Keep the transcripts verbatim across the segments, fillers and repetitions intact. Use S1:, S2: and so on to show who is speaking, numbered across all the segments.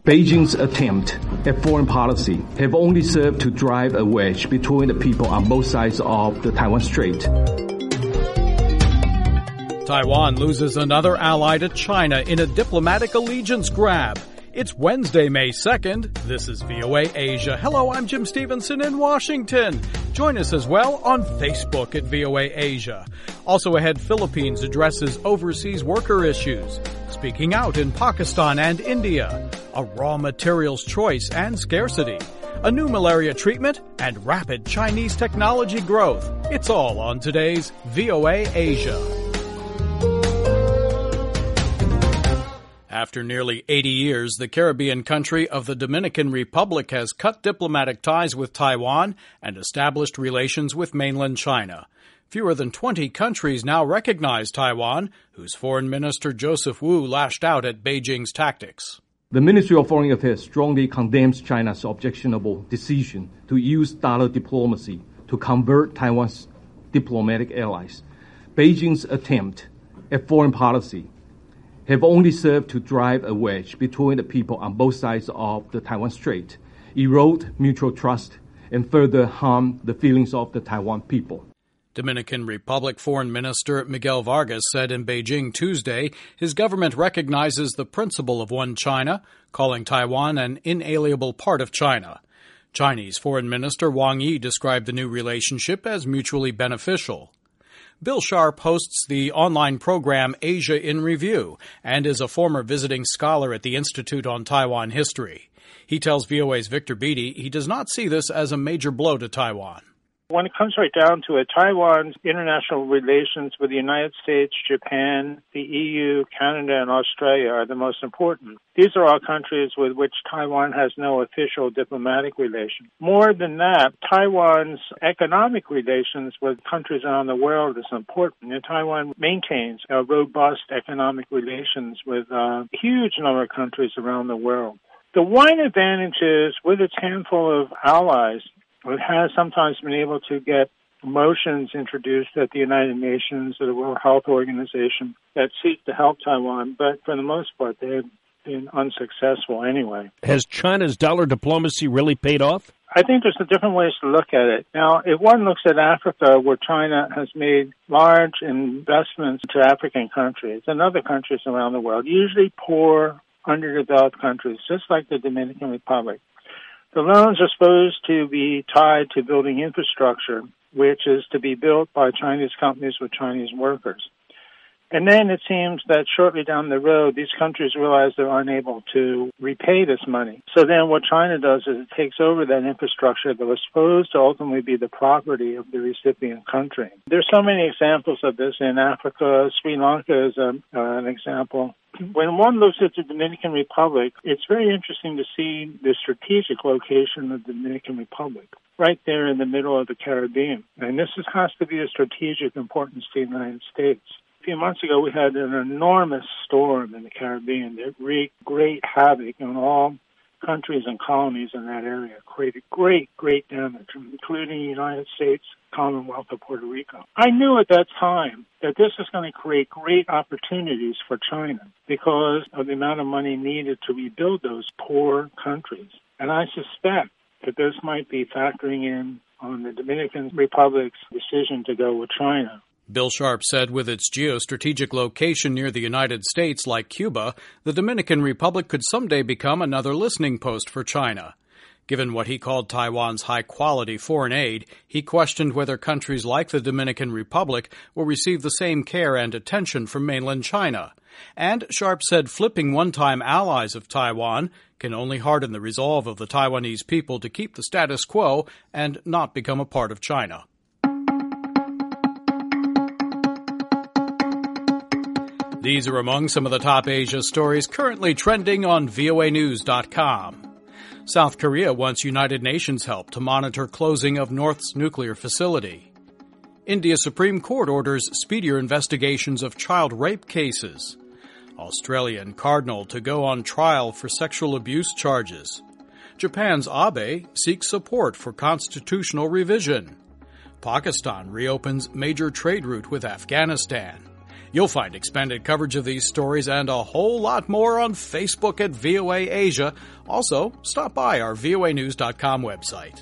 S1: Beijing's attempt at foreign policy have only served to drive a wedge between the people on both sides of the Taiwan Strait.
S2: Taiwan loses another ally to China in a diplomatic allegiance grab. It's Wednesday, May second. This is V O A Asia. Hello, I'm Jim Stevenson in Washington. Join us as well on Facebook at V O A Asia. Also ahead, Philippines addresses overseas worker issues. Speaking out in Pakistan and India. A raw materials choice and scarcity. A new malaria treatment and rapid Chinese technology growth. It's all on today's V O A Asia. After nearly eighty years, the Caribbean country of the Dominican Republic has cut diplomatic ties with Taiwan and established relations with mainland China. Fewer than twenty countries now recognize Taiwan, whose Foreign Minister Joseph Wu lashed out at Beijing's tactics.
S1: The Ministry of Foreign Affairs strongly condemns China's objectionable decision to use dollar diplomacy to convert Taiwan's diplomatic allies. Beijing's attempt at foreign policy have only served to drive a wedge between the people on both sides of the Taiwan Strait, erode mutual trust, and further harm the feelings of the Taiwan people.
S2: Dominican Republic Foreign Minister Miguel Vargas said in Beijing Tuesday his government recognizes the principle of one China, calling Taiwan an inalienable part of China. Chinese Foreign Minister Wang Yi described the new relationship as mutually beneficial. Bill Sharp hosts the online program Asia in Review and is a former visiting scholar at the Institute on Taiwan History. He tells V O A's Victor Beattie he does not see this as a major blow to Taiwan.
S3: When it comes right down to it, Taiwan's international relations with the United States, Japan, the E U, Canada, and Australia are the most important. These are all countries with which Taiwan has no official diplomatic relation. More than that, Taiwan's economic relations with countries around the world is important. And Taiwan maintains a robust economic relations with a huge number of countries around the world. The one advantage is, with its handful of allies, it has sometimes been able to get motions introduced at the United Nations or the World Health Organization that seek to help Taiwan, but for the most part, they've been unsuccessful anyway.
S4: Has China's dollar diplomacy really paid off?
S3: I think there's different ways to look at it. Now, if one looks at Africa, where China has made large investments to African countries and other countries around the world, usually poor, underdeveloped countries, just like the Dominican Republic, the loans are supposed to be tied to building infrastructure, which is to be built by Chinese companies with Chinese workers. And then it seems that shortly down the road, these countries realize they're unable to repay this money. So then what China does is it takes over that infrastructure that was supposed to ultimately be the property of the recipient country. There's so many examples of this in Africa. Sri Lanka is a, uh, an example. When one looks at the Dominican Republic, it's very interesting to see the strategic location of the Dominican Republic, right there in the middle of the Caribbean. And this is, has to be of strategic importance to the United States. A few months ago, we had an enormous storm in the Caribbean that wreaked great havoc on all countries and colonies in that area, created great, great damage, including the United States, Commonwealth of Puerto Rico. I knew at that time that this was going to create great opportunities for China because of the amount of money needed to rebuild those poor countries. And I suspect that this might be factoring in on the Dominican Republic's decision to go with China.
S2: Bill Sharp said with its geostrategic location near the United States, like Cuba, the Dominican Republic could someday become another listening post for China. Given what he called Taiwan's high-quality foreign aid, he questioned whether countries like the Dominican Republic will receive the same care and attention from mainland China. And Sharp said flipping one-time allies of Taiwan can only harden the resolve of the Taiwanese people to keep the status quo and not become a part of China. These are among some of the top Asia stories currently trending on V O A news dot com. South Korea wants United Nations help to monitor closing of North's nuclear facility. India's Supreme Court orders speedier investigations of child rape cases. Australian cardinal to go on trial for sexual abuse charges. Japan's Abe seeks support for constitutional revision. Pakistan reopens major trade route with Afghanistan. You'll find expanded coverage of these stories and a whole lot more on Facebook at V O A Asia. Also, stop by our V O A news dot com website.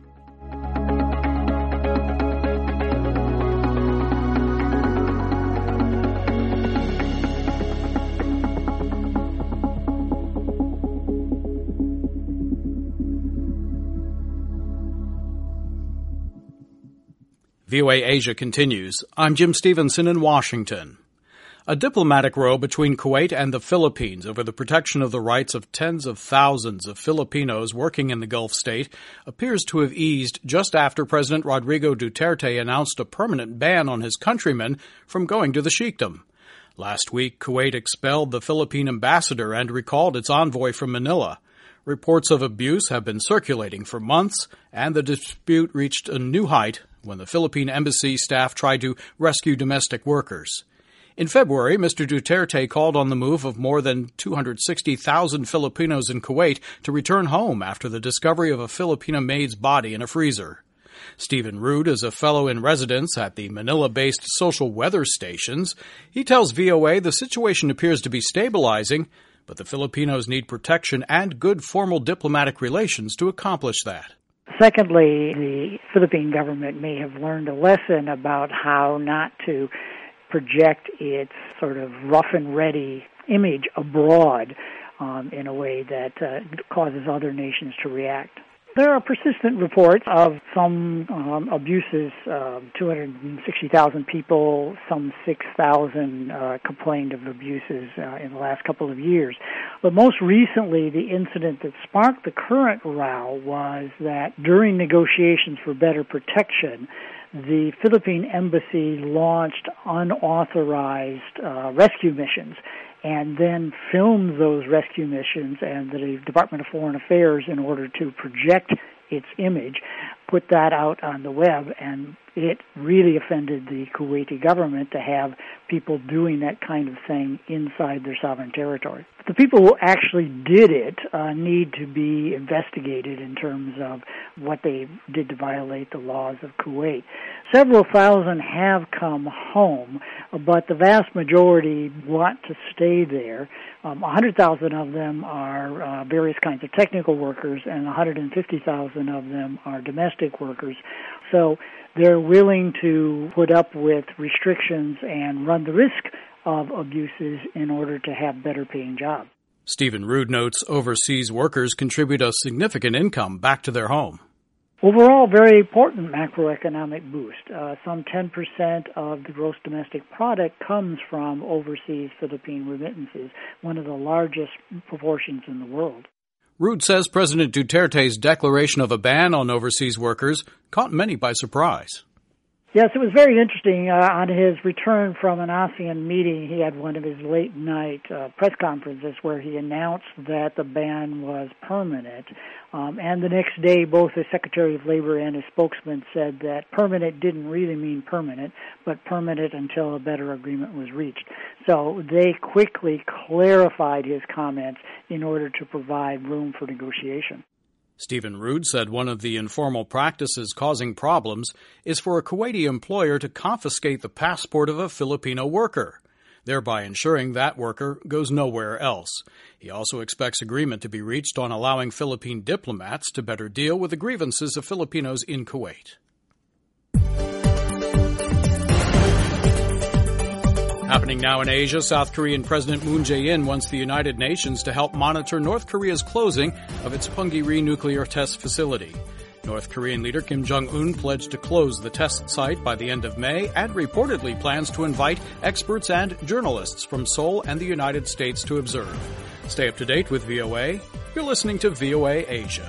S2: V O A Asia continues. I'm Jim Stevenson in Washington. A diplomatic row between Kuwait and the Philippines over the protection of the rights of tens of thousands of Filipinos working in the Gulf state appears to have eased just after President Rodrigo Duterte announced a permanent ban on his countrymen from going to the Sheikhdom. Last week, Kuwait expelled the Philippine ambassador and recalled its envoy from Manila. Reports of abuse have been circulating for months, and the dispute reached a new height when the Philippine embassy staff tried to rescue domestic workers. In February, Mister Duterte called on the move of more than two hundred sixty thousand Filipinos in Kuwait to return home after the discovery of a Filipina maid's body in a freezer. Stephen Rood is a fellow in residence at the Manila-based Social Weather Stations. He tells V O A the situation appears to be stabilizing, but the Filipinos need protection and good formal diplomatic relations to accomplish that.
S5: Secondly, the Philippine government may have learned a lesson about how not to project its sort of rough and ready image abroad um, in a way that uh, causes other nations to react. There are persistent reports of some um, abuses, uh, two hundred sixty thousand people, some six thousand uh, complained of abuses uh, in the last couple of years. But most recently, the incident that sparked the current row was that during negotiations for better protection, the Philippine embassy launched unauthorized uh, rescue missions and then filmed those rescue missions, and the Department of Foreign Affairs, in order to project its image, put that out on the web, and it really offended the Kuwaiti government to have people doing that kind of thing inside their sovereign territory. The people who actually did it uh, need to be investigated in terms of what they did to violate the laws of Kuwait. Several thousand have come home, but the vast majority want to stay there. Um, one hundred thousand of them are uh, various kinds of technical workers, and one hundred fifty thousand of them are domestic workers. So they're willing to put up with restrictions and run the risk of abuses in order to have better paying jobs.
S2: Stephen Rood notes overseas workers contribute a significant income back to their home.
S5: Overall, very important macroeconomic boost. Uh, some ten percent of the gross domestic product comes from overseas Philippine remittances, one of the largest proportions in the world.
S2: Rood says President Duterte's declaration of a ban on overseas workers caught many by surprise.
S5: Yes, it was very interesting. Uh, on his return from an ASEAN meeting, he had one of his late-night uh, press conferences where he announced that the ban was permanent. Um, and the next day, both the Secretary of Labor and his spokesman said that permanent didn't really mean permanent, but permanent until a better agreement was reached. So they quickly clarified his comments in order to provide room for negotiation.
S2: Stephen Rood said one of the informal practices causing problems is for a Kuwaiti employer to confiscate the passport of a Filipino worker, thereby ensuring that worker goes nowhere else. He also expects agreement to be reached on allowing Philippine diplomats to better deal with the grievances of Filipinos in Kuwait. Happening now in Asia, South Korean President Moon Jae-in wants the United Nations to help monitor North Korea's closing of its Punggye-ri nuclear test facility. North Korean leader Kim Jong-un pledged to close the test site by the end of May and reportedly plans to invite experts and journalists from Seoul and the United States to observe. Stay up to date with V O A. You're listening to V O A Asia.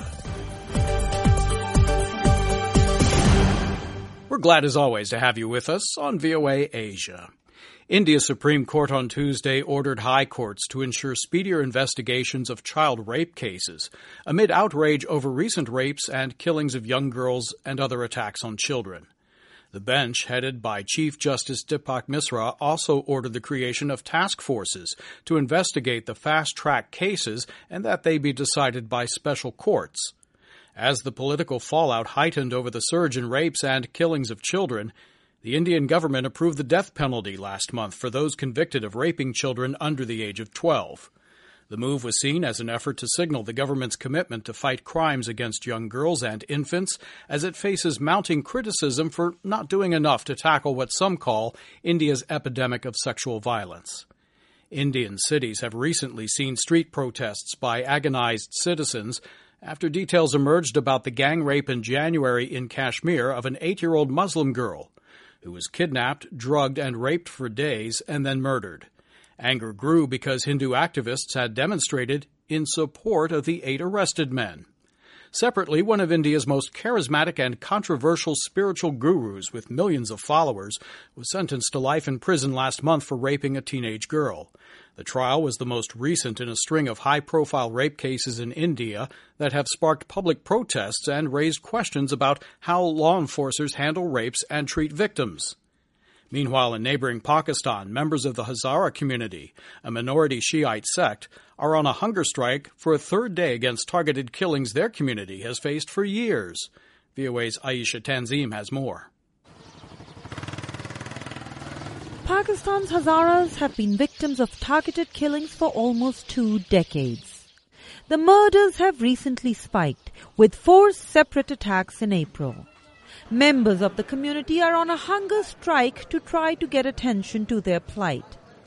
S2: We're glad as always to have you with us on V O A Asia. India's Supreme Court on Tuesday ordered high courts to ensure speedier investigations of child rape cases amid outrage over recent rapes and killings of young girls and other attacks on children. The bench, headed by Chief Justice Deepak Misra, also ordered the creation of task forces to investigate the fast-track cases and that they be decided by special courts. As the political fallout heightened over the surge in rapes and killings of children, The Indian government approved the death penalty last month for those convicted of raping children under the age of twelve. The move was seen as an effort to signal the government's commitment to fight crimes against young girls and infants as it faces mounting criticism for not doing enough to tackle what some call India's epidemic of sexual violence. Indian cities have recently seen street protests by agonized citizens after details emerged about the gang rape in January in Kashmir of an eight-year-old Muslim girl who was kidnapped, drugged, and raped for days and then murdered. Anger grew because Hindu activists had demonstrated in support of the eight arrested men. Separately, one of India's most charismatic and controversial spiritual gurus with millions of followers was sentenced to life in prison last month for raping a teenage girl. The trial was the most recent in a string of high-profile rape cases in India that have sparked public protests and raised questions about how law enforcers handle rapes and treat victims. Meanwhile, in neighboring Pakistan, members of the Hazara community, a minority Shiite sect, are on a hunger strike for a third day against targeted killings their community has faced for years. V O A's Aisha Tanzim has more.
S6: Pakistan's Hazaras have been victims of targeted killings for almost two decades. The murders have recently spiked, with four separate attacks in April. Members of the community are on a hunger strike to try to get attention to their plight.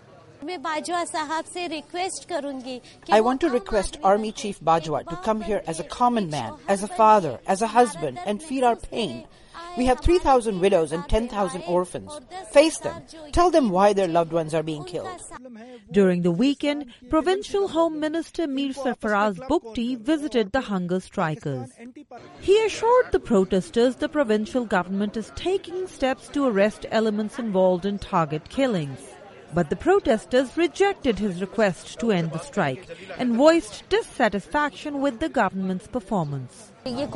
S7: I want to request Army Chief Bajwa to come here as a common man, as a father, as a husband, and feel our pain. We have three thousand widows and ten thousand orphans. Face them. Tell them why their loved ones are being killed.
S6: During the weekend, Provincial Home Minister Mir Sarfaraz Bugti visited the hunger strikers. He assured the protesters the provincial government is taking steps to arrest elements involved in target killings. But the protesters rejected his request to end the strike and voiced dissatisfaction with the government's performance.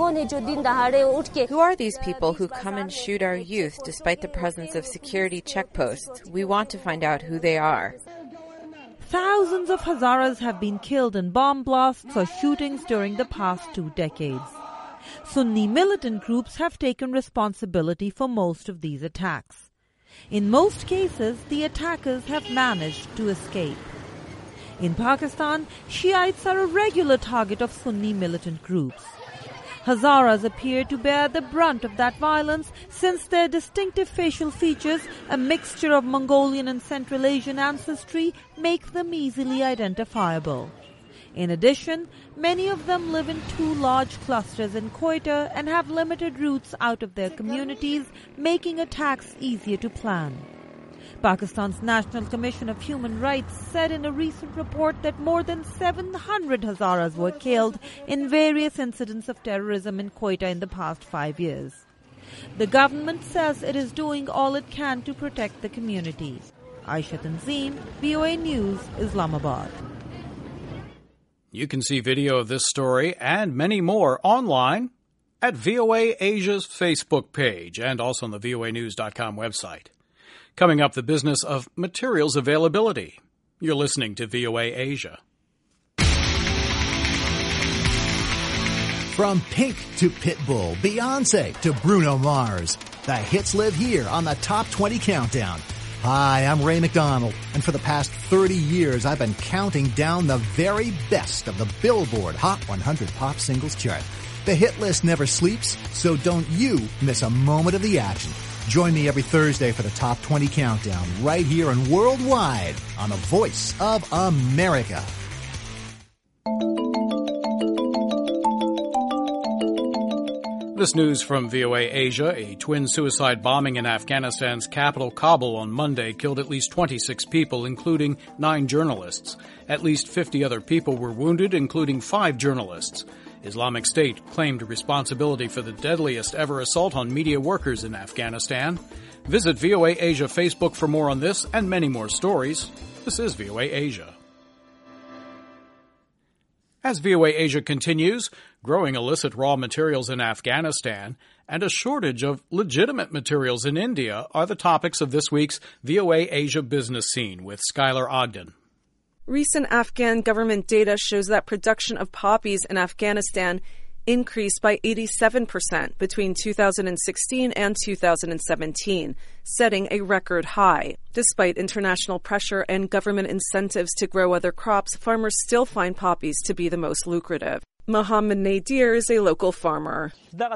S8: Who are these people who come and shoot our youth despite the presence of security checkposts? We want to find out who they are.
S6: Thousands of Hazaras have been killed in bomb blasts or shootings during the past two decades. Sunni militant groups have taken responsibility for most of these attacks. In most cases, the attackers have managed to escape. In Pakistan, Shiites are a regular target of Sunni militant groups. Hazaras appear to bear the brunt of that violence since their distinctive facial features, a mixture of Mongolian and Central Asian ancestry, make them easily identifiable. In addition, many of them live in two large clusters in Quetta and have limited routes out of their communities, making attacks easier to plan. Pakistan's National Commission of Human Rights said in a recent report that more than seven hundred Hazaras were killed in various incidents of terrorism in Quetta in the past five years. The government says it is doing all it can to protect the community. Aisha Tanzim, V O A News, Islamabad.
S2: You can see video of this story and many more online at V O A Asia's Facebook page and also on the V O A news dot com website. Coming up, the business of materials availability. You're listening to V O A Asia.
S9: From Pink to Pitbull, Beyonce to Bruno Mars, the hits live here on the Top twenty Countdown. Hi, I'm Ray McDonald, and for the past thirty years, I've been counting down the very best of the Billboard Hot one hundred Pop Singles chart. The hit list never sleeps, so don't you miss a moment of the action. Join me every Thursday for the Top twenty Countdown, right here and worldwide on the Voice of America.
S2: This news from V O A Asia. A twin suicide bombing in Afghanistan's capital, Kabul, on Monday killed at least twenty-six people, including nine journalists. At least fifty other people were wounded, including five journalists. Islamic State claimed responsibility for the deadliest ever assault on media workers in Afghanistan. Visit V O A Asia Facebook for more on this and many more stories. This is V O A Asia. As V O A Asia continues, growing illicit raw materials in Afghanistan and a shortage of legitimate materials in India are the topics of this week's V O A Asia Business Scene with Skylar Ogden.
S10: Recent Afghan government data shows that production of poppies in Afghanistan increased by eighty-seven percent between two thousand sixteen and two thousand seventeen, setting a record high. Despite international pressure and government incentives to grow other crops, farmers still find poppies to be the most lucrative. Mohammed Nadir is a local farmer.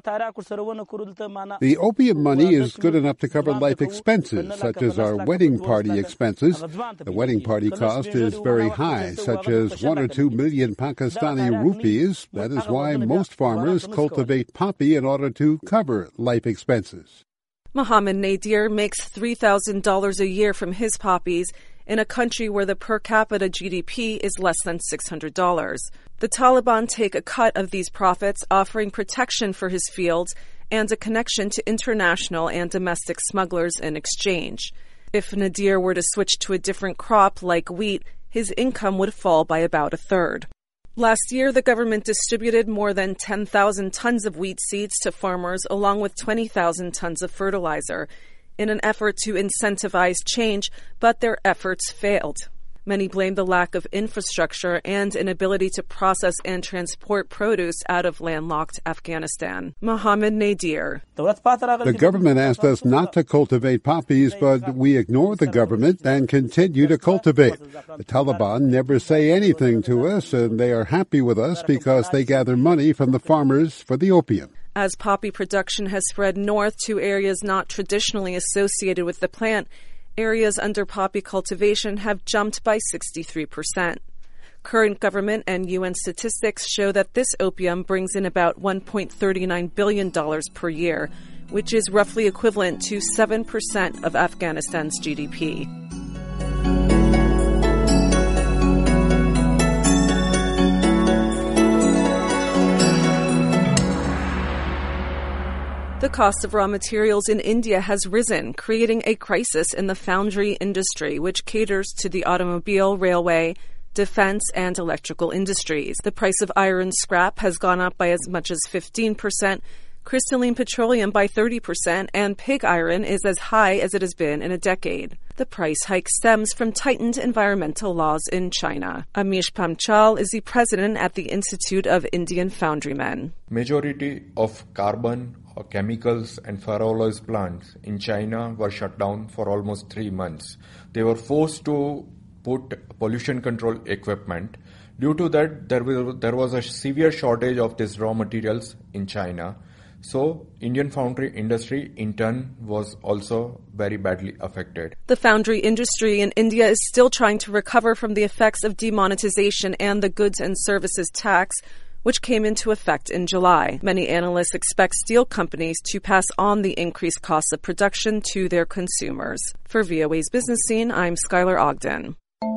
S11: The opium money is good enough to cover life expenses, such as our wedding party expenses. The wedding party cost is very high, such as one or two million Pakistani rupees. That is why most farmers cultivate poppy in order to cover life expenses.
S10: Mohammed Nadir makes three thousand dollars a year from his poppies in a country where the per capita G D P is less than six hundred dollars. The Taliban take a cut of these profits, offering protection for his fields and a connection to international and domestic smugglers in exchange. If Nadir were to switch to a different crop like wheat, his income would fall by about a third. Last year, the government distributed more than ten thousand tons of wheat seeds to farmers, along with twenty thousand tons of fertilizer, in an effort to incentivize change, but their efforts failed. Many blame the lack of infrastructure and inability to process and transport produce out of landlocked Afghanistan. Mohammed Nadir.
S11: The government asked us not to cultivate poppies, but we ignore the government and continue to cultivate. The Taliban never say anything to us, and they are happy with us because they gather money from the farmers for the opium.
S10: As poppy production has spread north to areas not traditionally associated with the plant, areas under poppy cultivation have jumped by sixty-three percent. Current government and U N statistics show that this opium brings in about one point three nine billion dollars per year, which is roughly equivalent to seven percent of Afghanistan's G D P. The cost of raw materials in India has risen, creating a crisis in the foundry industry, which caters to the automobile, railway, defense, and electrical industries. The price of iron scrap has gone up by as much as fifteen percent, crystalline petroleum by thirty percent, and pig iron is as high as it has been in a decade. The price hike stems from tightened environmental laws in China. Amish Pamchal is the president at the Institute of Indian Foundrymen.
S12: Majority of carbon, chemicals and ferroalloys plants in China were shut down for almost three months. They were forced to put pollution control equipment. Due to that, there was, there was a severe shortage of these raw materials in China. So, Indian foundry industry in turn was also very badly affected.
S10: The foundry industry in India is still trying to recover from the effects of demonetization and the goods and services tax, which came into effect in July. Many analysts expect steel companies to pass on the increased costs of production to their consumers. For V O A's Business Scene, I'm Skylar Ogden.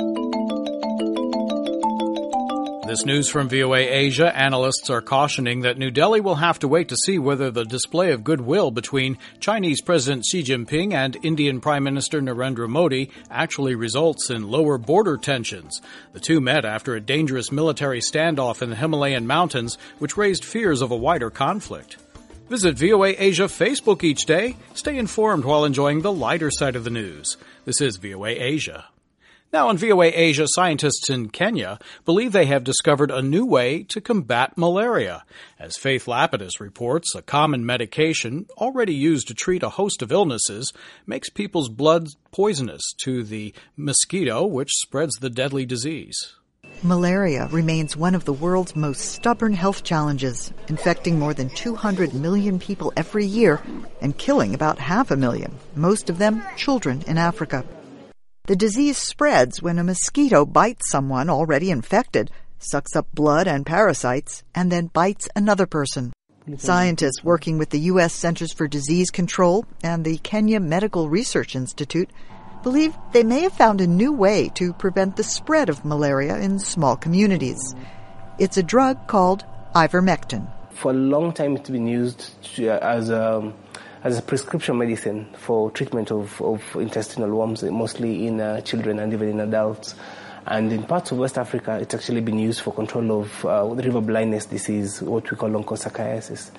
S2: This news from V O A Asia. Analysts are cautioning that New Delhi will have to wait to see whether the display of goodwill between Chinese President Xi Jinping and Indian Prime Minister Narendra Modi actually results in lower border tensions. The two met after a dangerous military standoff in the Himalayan mountains, which raised fears of a wider conflict. Visit V O A Asia Facebook each day. Stay informed while enjoying the lighter side of the news. This is V O A Asia. Now on V O A Asia, scientists in Kenya believe they have discovered a new way to combat malaria. As Faith Lapidus reports, a common medication already used to treat a host of illnesses makes people's blood poisonous to the mosquito, which spreads the deadly disease.
S13: Malaria remains one of the world's most stubborn health challenges, infecting more than two hundred million people every year and killing about half a million, most of them children in Africa. The disease spreads when a mosquito bites someone already infected, sucks up blood and parasites, and then bites another person. Scientists working with the U S Centers for Disease Control and the Kenya Medical Research Institute believe they may have found a new way to prevent the spread of malaria in small communities. It's a drug called ivermectin.
S14: For a long time it's been used to, uh, as a as a prescription medicine for treatment of, of intestinal worms, mostly in uh, children and even in adults. And in parts of West Africa, it's actually been used for control of uh, river blindness disease, what we call onchocerciasis.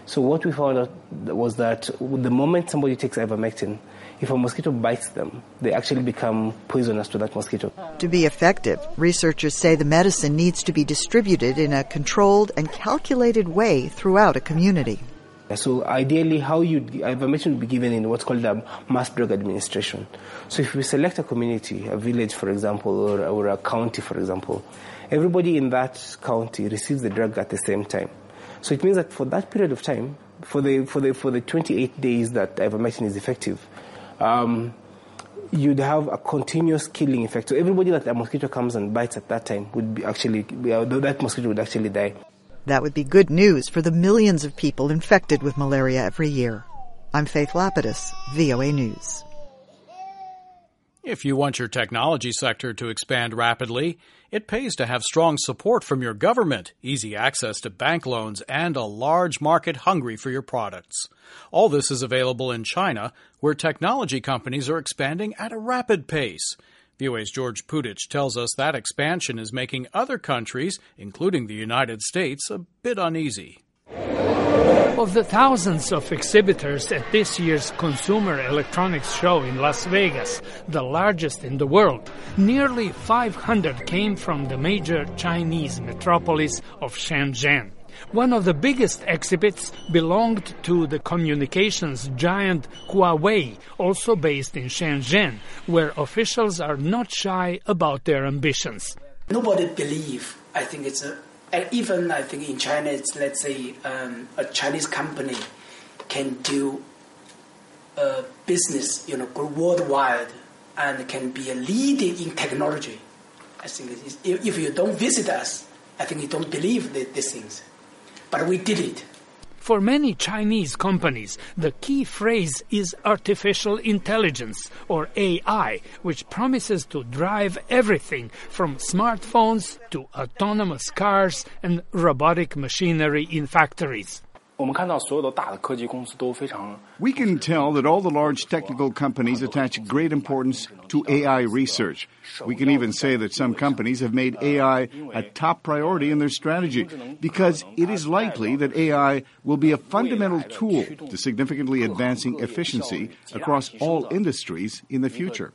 S14: So what we found out was that the moment somebody takes ivermectin, if a mosquito bites them, they actually become poisonous to that mosquito.
S13: To be effective, researchers say the medicine needs to be distributed in a controlled and calculated way throughout a community.
S14: So ideally, how you ivermectin would be given in what's called a mass drug administration. So if we select a community, a village, for example, or, or a county, for example, everybody in that county receives the drug at the same time. So it means that for that period of time, for the for the for the twenty-eight days that ivermectin is effective, um, you'd have a continuous killing effect. So everybody that a mosquito comes and bites at that time would be actually that mosquito would actually die.
S13: That would be good news for the millions of people infected with malaria every year. I'm Faith Lapidus, V O A News.
S2: If you want your technology sector to expand rapidly, it pays to have strong support from your government, easy access to bank loans, and a large market hungry for your products. All this is available in China, where technology companies are expanding at a rapid pace. V O A's George Putich tells us that expansion is making other countries, including the United States, a bit uneasy.
S15: Of the thousands of exhibitors at this year's Consumer Electronics Show in Las Vegas, the largest in the world, nearly five hundred came from the major Chinese metropolis of Shenzhen. One of the biggest exhibits belonged to the communications giant Huawei, also based in Shenzhen, where officials are not shy about their ambitions.
S16: Nobody believes, I think it's a And even, I think, in China, it's, let's say, um, a Chinese company can do uh, business, you know, worldwide and can be a leading in technology. I think it is, if you don't visit us, I think you don't believe the, these things. But we did it.
S15: For many Chinese companies, the key phrase is artificial intelligence, or A I, which promises to drive everything from smartphones to autonomous cars and robotic machinery in factories.
S17: We can tell that all the large technical companies attach great importance to A I research. We can even say that some companies have made A I a top priority in their strategy because it is likely that A I will be a fundamental tool to significantly advancing efficiency across all industries in the future.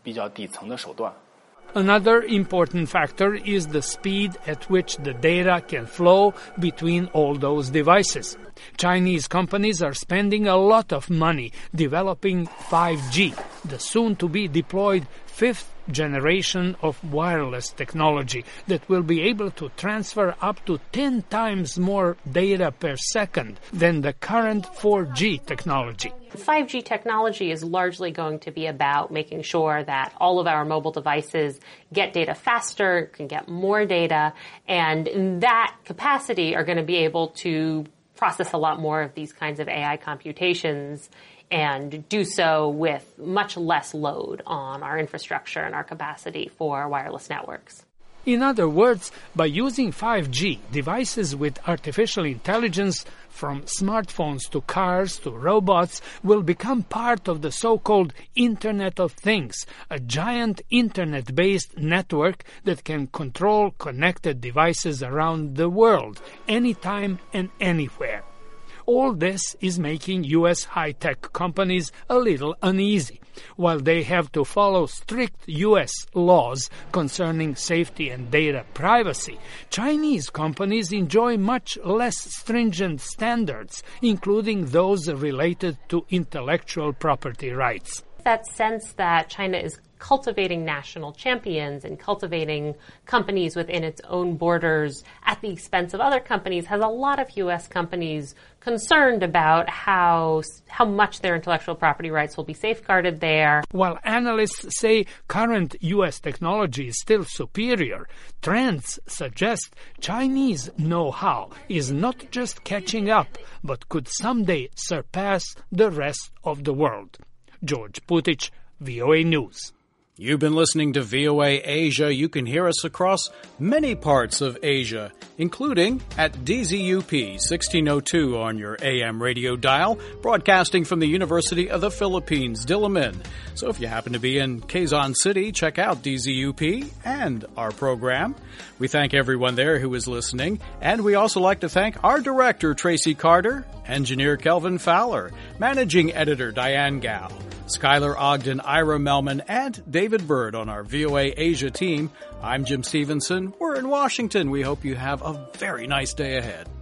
S15: Another important factor is the speed at which the data can flow between all those devices. Chinese companies are spending a lot of money developing five G, the soon-to-be deployed fifth generation of wireless technology that will be able to transfer up to ten times more data per second than the current four G technology.
S18: five G technology is largely going to be about making sure that all of our mobile devices get data faster, can get more data, and in that capacity are going to be able to process a lot more of these kinds of A I computations and do so with much less load on our infrastructure and our capacity for wireless networks.
S15: In other words, by using five G, devices with artificial intelligence, from smartphones to cars to robots, will become part of the so-called Internet of Things, a giant internet-based network that can control connected devices around the world, anytime and anywhere. All this is making U S high-tech companies a little uneasy. While they have to follow strict U S laws concerning safety and data privacy, Chinese companies enjoy much less stringent standards, including those related to intellectual property rights.
S18: That sense that China is cultivating national champions and cultivating companies within its own borders at the expense of other companies has a lot of U S companies concerned about how how much their intellectual property rights will be safeguarded there.
S15: While analysts say current U S technology is still superior, trends suggest Chinese know-how is not just catching up, but could someday surpass the rest of the world. George Putich, V O A News.
S2: You've been listening to V O A Asia. You can hear us across many parts of Asia, including at D Z U P sixteen oh two on your A M radio dial, broadcasting from the University of the Philippines, Diliman. So if you happen to be in Quezon City, check out D Z U P and our program. We thank everyone there who is listening, and we also like to thank our director, Tracy Carter, engineer Kelvin Fowler, managing editor Diane Gao, Skylar Ogden, Ira Melman, and David Bird on our V O A Asia team. I'm Jim Stevenson. We're in Washington. We hope you have a very nice day ahead.